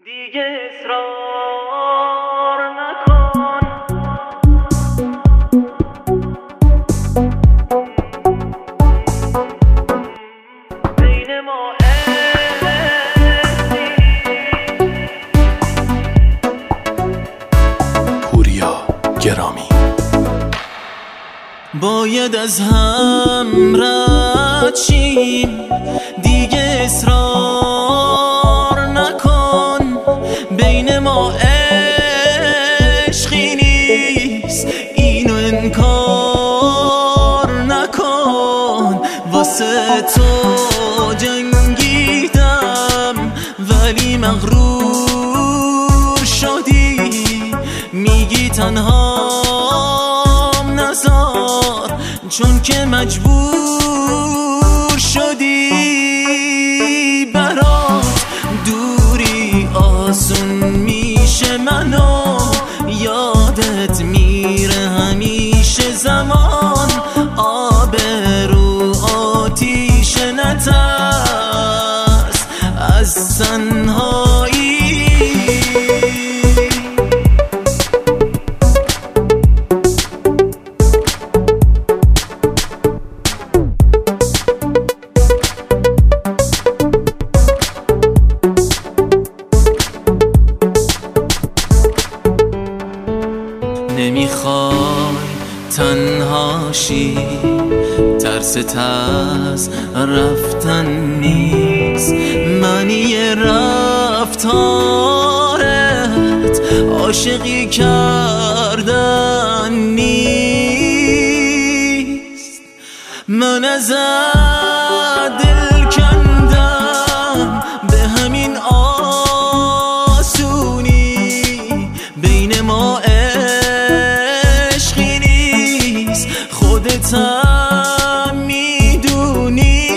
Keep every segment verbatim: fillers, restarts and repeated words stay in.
دیگه اصرار نکن، بین ما پوریا گرامی. باید از هم رد شیم، دیگه اصرار نکن، بین ما عشقی نیست، اینو انکار نکن. واسه تو جنگیدم ولی مغرور شدی، میگی تنهام نذار چون که مجبور شدی. برات دوری آسون میشه، منو یادت میره همیشه زمان. آب رو آتیش نترس از تنهایی، نمیخوای تنهاشی، ترست از رفتن نیست، معنی رفتارت عاشقی کردن نیست. من ازت دل کندم به همین آسونی، بین ما خودتم میدونی.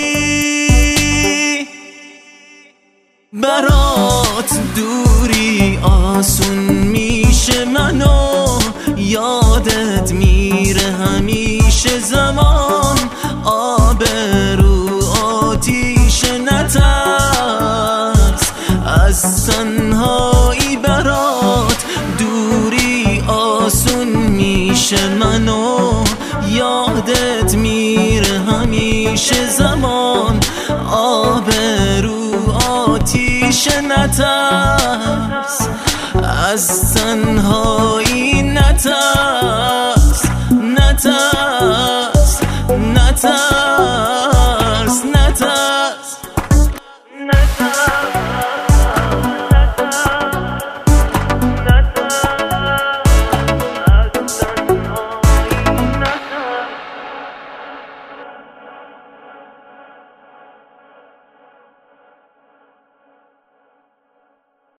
برات دوری آسون میشه، منو یادت میره همیشه زمان. آب رو آتیش نترس از تنهایی، برات دوری آسون میشه، منو یادت میره همیشه زمان. آب رو آتیش نترس از تنهایی، نترس نترس نترس.